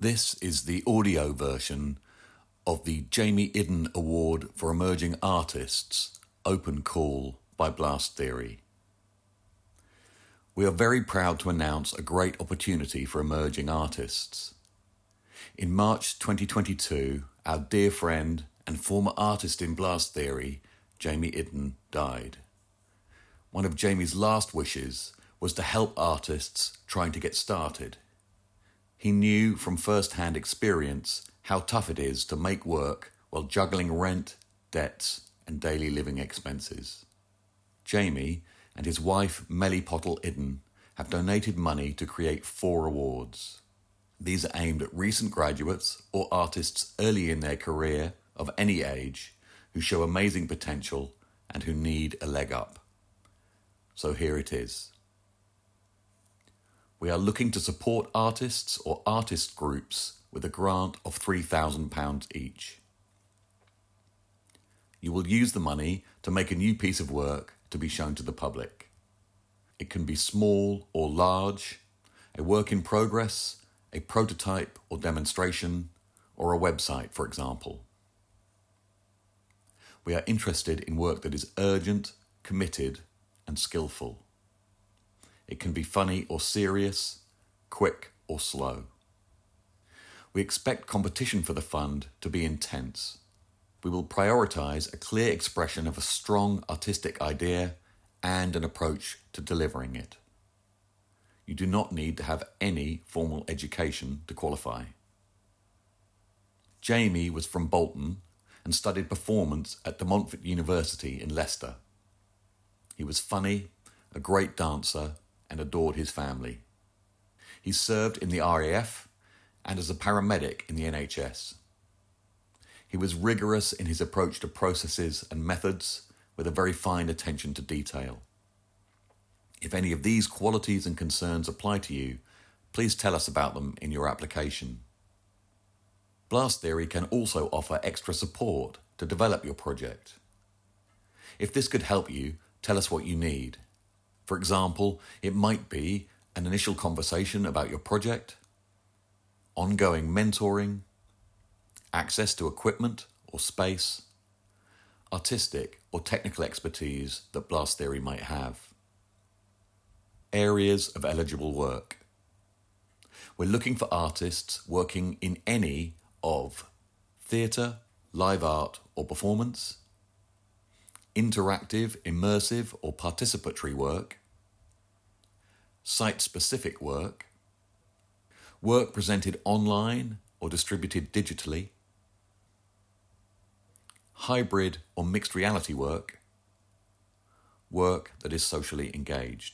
This is the audio version of the Jamie Idden Award for Emerging Artists Open Call by Blast Theory. We are very proud to announce a great opportunity for emerging artists. In March 2022, our dear friend and former artist in Blast Theory, Jamie Idden, died. One of Jamie's last wishes was to help artists trying to get started. He knew from first-hand experience how tough it is to make work while juggling rent, debts, and daily living expenses. Jamie and his wife Melly Pottle Idden have donated money to create 4 awards. These are aimed at recent graduates or artists early in their career of any age who show amazing potential and who need a leg up. So here it is. We are looking to support artists or artist groups with a grant of £3,000 each. You will use the money to make a new piece of work to be shown to the public. It can be small or large, a work in progress, a prototype or demonstration, or a website, for example. We are interested in work that is urgent, committed, and skillful. It can be funny or serious, quick or slow. We expect competition for the fund to be intense. We will prioritise a clear expression of a strong artistic idea and an approach to delivering it. You do not need to have any formal education to qualify. Jamie was from Bolton and studied performance at De Montfort University in Leicester. He was funny, a great dancer, and adored his family. He served in the RAF and as a paramedic in the NHS. He was rigorous in his approach to processes and methods with a very fine attention to detail. If any of these qualities and concerns apply to you, please tell us about them in your application. Blast Theory can also offer extra support to develop your project. If this could help you, tell us what you need. For example, it might be an initial conversation about your project, ongoing mentoring, access to equipment or space, artistic or technical expertise that Blast Theory might have. Areas of eligible work. We're looking for artists working in any of theatre, live art or performance, interactive, immersive or participatory work, site-specific work, work presented online or distributed digitally, hybrid or mixed reality work, work that is socially engaged.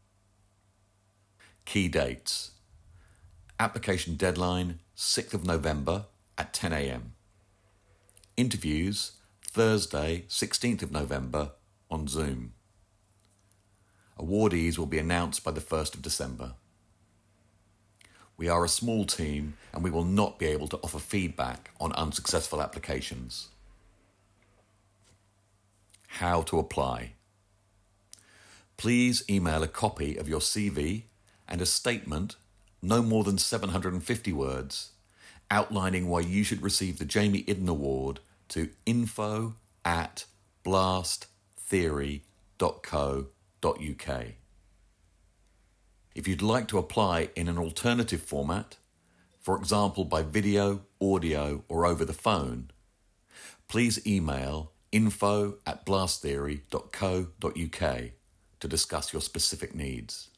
Key dates. Application deadline 6th of November at 10 a.m. Interviews Thursday 16th of November on Zoom. Awardees will be announced by the 1st of December. We are a small team and we will not be able to offer feedback on unsuccessful applications. How to apply. Please email a copy of your CV and a statement, no more than 750 words, outlining why you should receive the Jamie Idden Award to info@blasttheory.co.uk. If you'd like to apply in an alternative format, for example by video, audio or over the phone, please email info@blasttheory.co.uk to discuss your specific needs.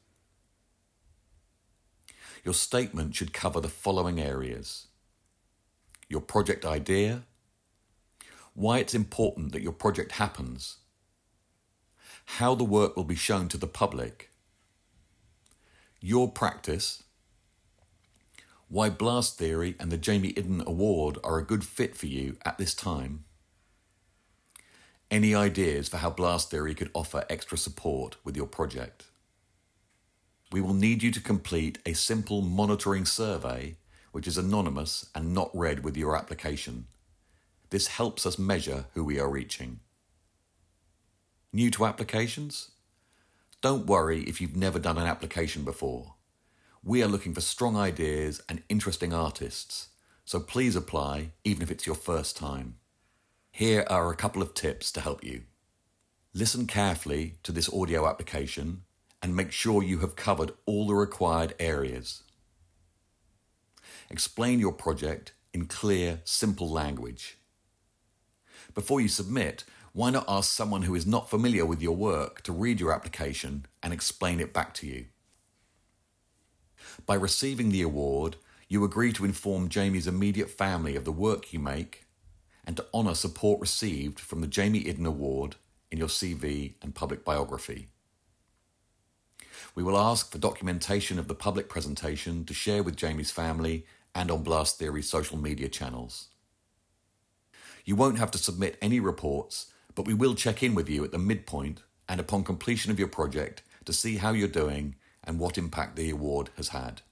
Your statement should cover the following areas: your project idea, why it's important that your project happens, how the work will be shown to the public, your practice, why Blast Theory and the Jamie Idden Award are a good fit for you at this time, any ideas for how Blast Theory could offer extra support with your project. We will need you to complete a simple monitoring survey which is anonymous and not read with your application. This helps us measure who we are reaching. New to applications? Don't worry if you've never done an application before. We are looking for strong ideas and interesting artists, so please apply even if it's your first time. Here are a couple of tips to help you. Listen carefully to this audio application and make sure you have covered all the required areas. Explain your project in clear, simple language. Before you submit, why not ask someone who is not familiar with your work to read your application and explain it back to you? By receiving the award, you agree to inform Jamie's immediate family of the work you make and to honour support received from the Jamie Idden Award in your CV and public biography. We will ask for documentation of the public presentation to share with Jamie's family and on Blast Theory's social media channels. You won't have to submit any reports, but we will check in with you at the midpoint and upon completion of your project to see how you're doing and what impact the award has had.